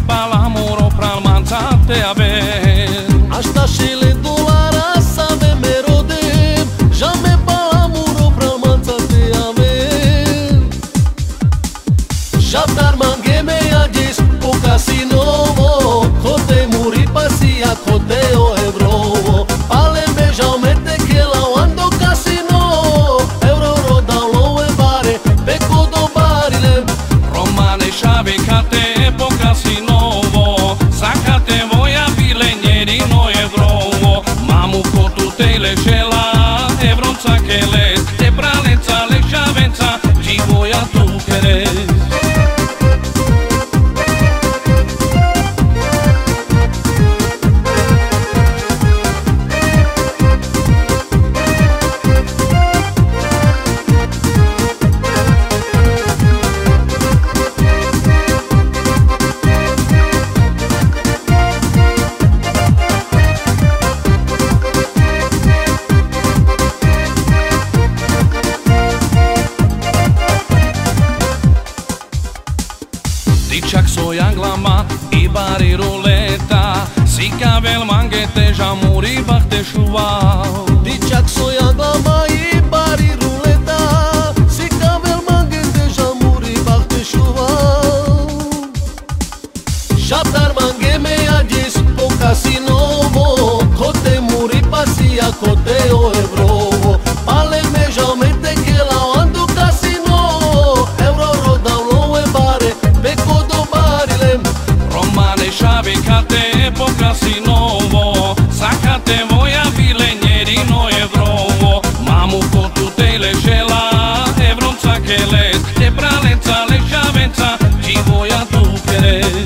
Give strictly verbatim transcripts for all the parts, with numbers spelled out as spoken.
palamuro pralmanța te avem. Asta și le dolara să avem merodem, jamais palamuro pralmanța te avem. Șaptar mangeme agis po casinovo, cote muri pasia cote o evrovo. Ale me jamais te che la ando casino, euro rodau loe bare, pe codo barile. Romane șave cate po casinovo, sacate voia vilenieri no evrovo. Mamu cotutele șela, evronța cheles, te pralența le șavența, ci voia tu querés. Diciac soy anglama i bari ruleta, si cavel manghete ja muri bachte shuau. Diciac soy anglama i bari ruleta, si cavel manghete ja muri bachte shuau. Șaptar mangheme agis po casinovo, cote muri pasia cote o evrovo. Ale me jamais te che la ando casino, euro rodau loe bare, pe codo barile. Romane șave cate po casinovo, sacate voia vilenieri no evrovo. Mamu cotutele șela, evronța cheles, te pralența le șavența, ci voia tu querés.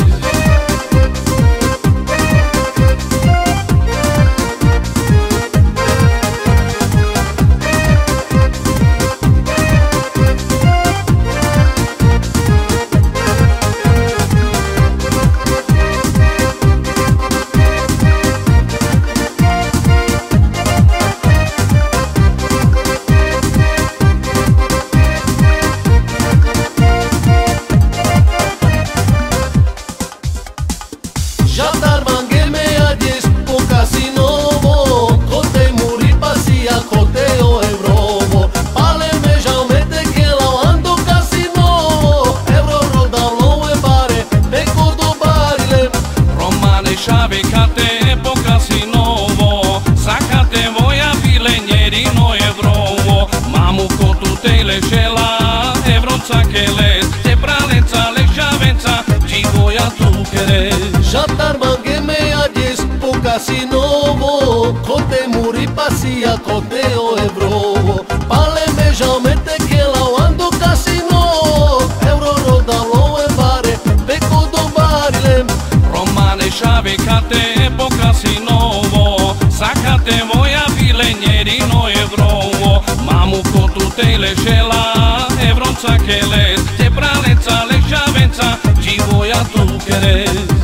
Șaptar mangheme agis po casinovo, cote muri pasia cote o evrovo. Ale me jamais te che la ando casino, euro rodau loe bare, pe codo barile. Romane șave cate po casinovo, sacate voia vilenieri no evrovo. Mamu cotutele șela, evronța cheles, te pralența le șavența, ci voia tu querés. Șaptar mangheme agis po casinovo, cote muri pasia cote o evrovo. Ale me jamais te che la ando casino, euro rodau loe bare, pe codo barile. Romane șave cate po casinovo, sacate voia vilenieri no evrovo. Mamu cotutele șela, evronța cheles, te pralența le șavența, ci voia tu querés.